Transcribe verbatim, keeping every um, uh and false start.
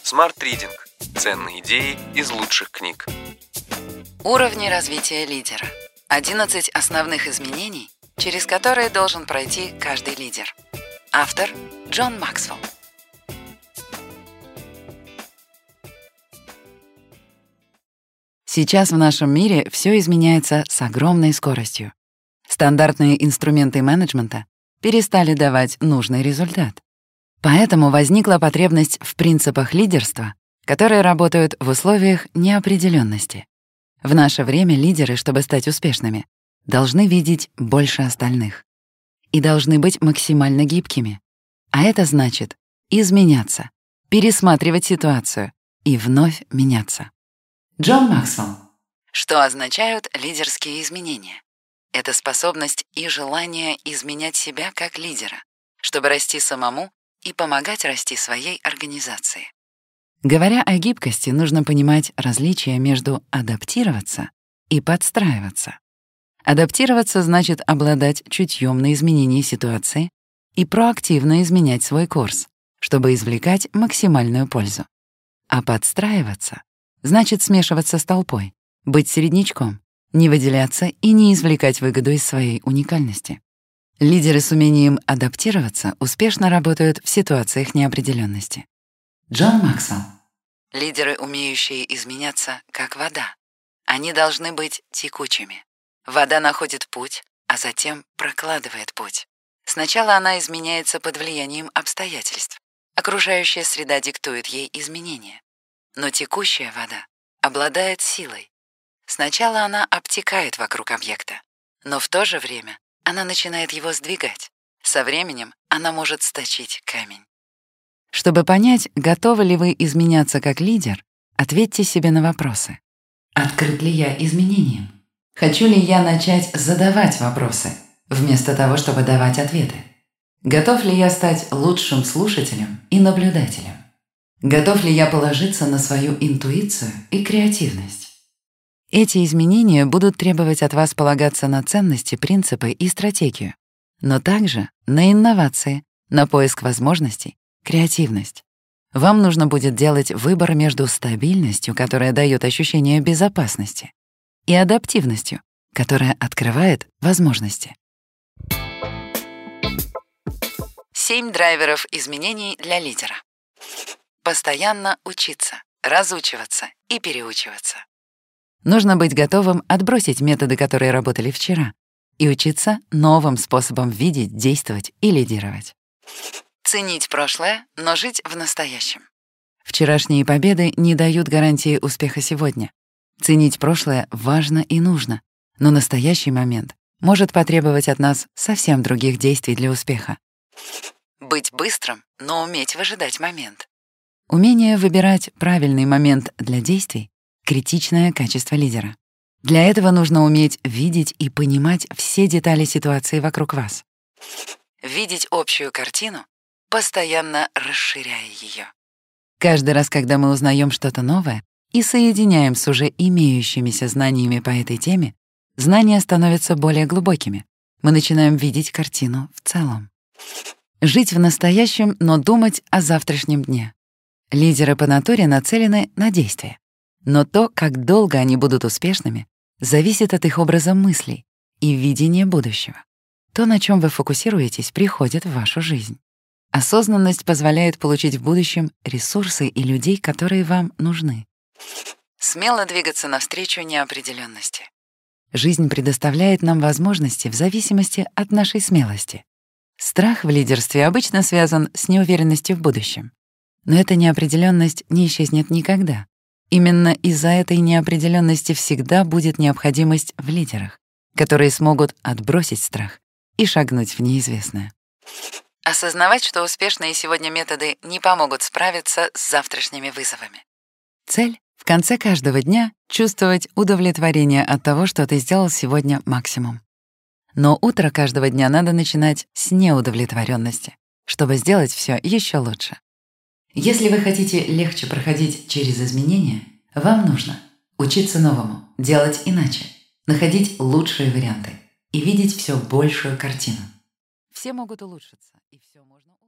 Smart Reading. Ценные идеи из лучших книг. Уровни развития лидера. одиннадцать основных изменений, через которые должен пройти каждый лидер. Автор Джон Максвелл. Сейчас в нашем мире все изменяется с огромной скоростью. Стандартные инструменты менеджмента перестали давать нужный результат. Поэтому возникла потребность в принципах лидерства, которые работают в условиях неопределенности. В наше время лидеры, чтобы стать успешными, должны видеть больше остальных и должны быть максимально гибкими. А это значит изменяться, пересматривать ситуацию и вновь меняться. Джон Максвелл. Что означают лидерские изменения? Это способность и желание изменять себя как лидера, чтобы расти самому и помогать расти своей организации. Говоря о гибкости, нужно понимать различия между адаптироваться и подстраиваться. Адаптироваться значит обладать чутьем на изменение ситуации и проактивно изменять свой курс, чтобы извлекать максимальную пользу. А подстраиваться значит смешиваться с толпой, быть середнячком, не выделяться и не извлекать выгоду из своей уникальности. Лидеры с умением адаптироваться успешно работают в ситуациях неопределенности. Джон Максвелл. Лидеры, умеющие изменяться, как вода. Они должны быть текучими. Вода находит путь, а затем прокладывает путь. Сначала она изменяется под влиянием обстоятельств. Окружающая среда диктует ей изменения. Но текущая вода обладает силой. Сначала она обтекает вокруг объекта, но в то же время она начинает его сдвигать. Со временем она может сточить камень. Чтобы понять, готовы ли вы изменяться как лидер, ответьте себе на вопросы. Открыт ли я изменениям? Хочу ли я начать задавать вопросы, вместо того, чтобы давать ответы? Готов ли я стать лучшим слушателем и наблюдателем? Готов ли я положиться на свою интуицию и креативность? Эти изменения будут требовать от вас полагаться на ценности, принципы и стратегию, но также на инновации, на поиск возможностей, креативность. Вам нужно будет делать выбор между стабильностью, которая дает ощущение безопасности, и адаптивностью, которая открывает возможности. Семь драйверов изменений для лидера. Постоянно учиться, разучиваться и переучиваться. Нужно быть готовым отбросить методы, которые работали вчера, и учиться новым способом видеть, действовать и лидировать. Ценить прошлое, но жить в настоящем. Вчерашние победы не дают гарантии успеха сегодня. Ценить прошлое важно и нужно, но настоящий момент может потребовать от нас совсем других действий для успеха. Быть быстрым, но уметь выжидать момент. Умение выбирать правильный момент для действий — критичное качество лидера. Для этого нужно уметь видеть и понимать все детали ситуации вокруг вас. Видеть общую картину, постоянно расширяя ее. Каждый раз, когда мы узнаем что-то новое и соединяем с уже имеющимися знаниями по этой теме, знания становятся более глубокими. Мы начинаем видеть картину в целом. Жить в настоящем, но думать о завтрашнем дне. Лидеры по натуре нацелены на действие. Но то, как долго они будут успешными, зависит от их образа мыслей и видения будущего. То, на чем вы фокусируетесь, приходит в вашу жизнь. Осознанность позволяет получить в будущем ресурсы и людей, которые вам нужны. Смело двигаться навстречу неопределенности. Жизнь предоставляет нам возможности в зависимости от нашей смелости. Страх в лидерстве обычно связан с неуверенностью в будущем. Но эта неопределенность не исчезнет никогда. Именно из-за этой неопределенности всегда будет необходимость в лидерах, которые смогут отбросить страх и шагнуть в неизвестное. Осознавать, что успешные сегодня методы не помогут справиться с завтрашними вызовами. Цель — в конце каждого дня чувствовать удовлетворение от того, что ты сделал сегодня максимум. Но утро каждого дня надо начинать с неудовлетворенности, чтобы сделать все еще лучше. Если вы хотите легче проходить через изменения, вам нужно учиться новому, делать иначе, находить лучшие варианты и видеть все большую картину. Все могут улучшиться, и все можно улучшить.